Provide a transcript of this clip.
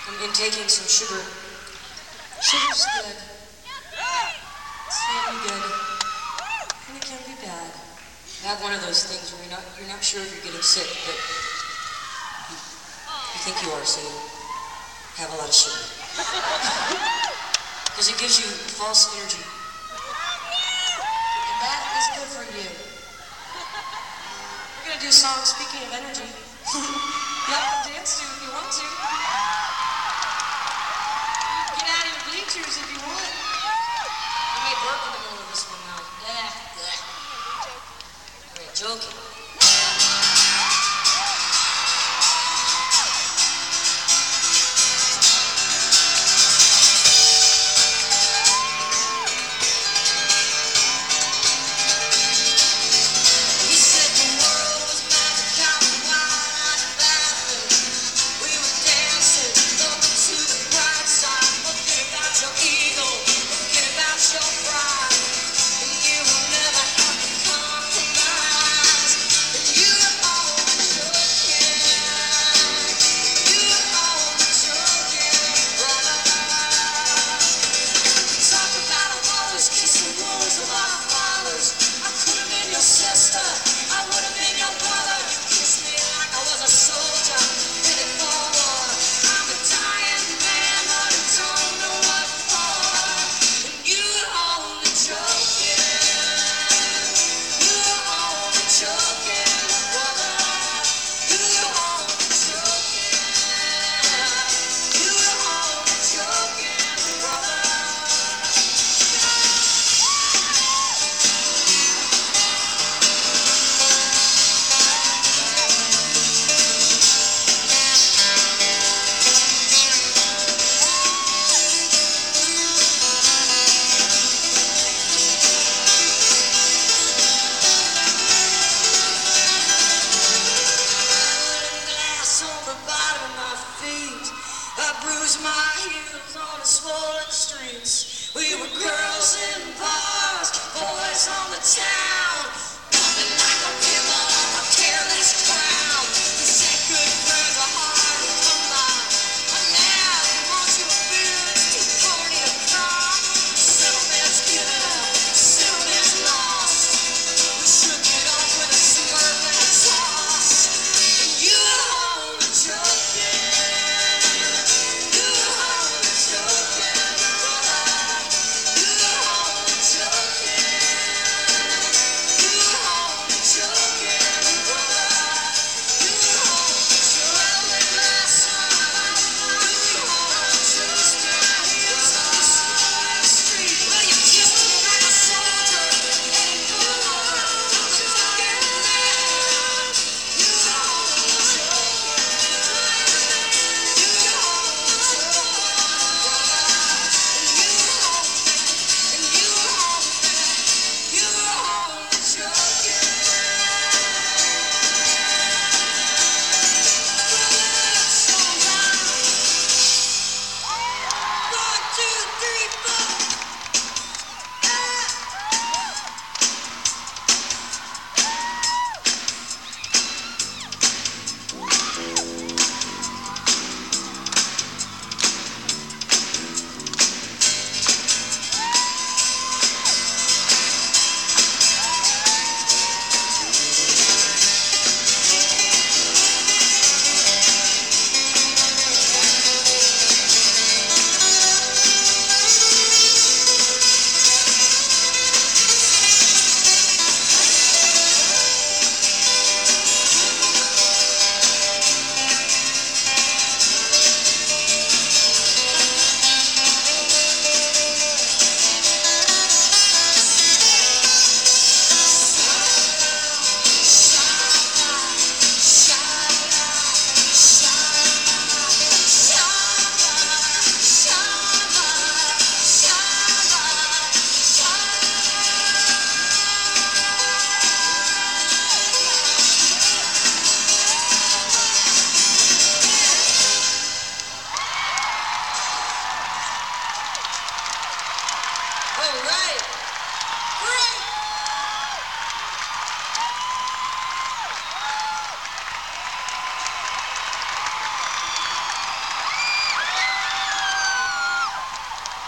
from intaking some sugar. Sugar's good. It can be good, and it can be bad. I have one of those things where you're not sure if you're getting sick, but you think you are, so you have a lot of sugar. Because it gives you false energy. And that is good for you. We're going to do a song, speaking of energy. You have to dance to if you want to. Get out of your bleachers if you want. You may burp in the middle of this one now. We're joking. My heels on the swollen streets. We were girls in bars, boys on the town, bumping like a pimple on a careless crown. You said good friends are hard to come by, but now you want you a beer, it's too corny to cry. Settlement's given up, settlement's lost. We shook it off with a smirk and a toss, and you at home were joking. All right. Great.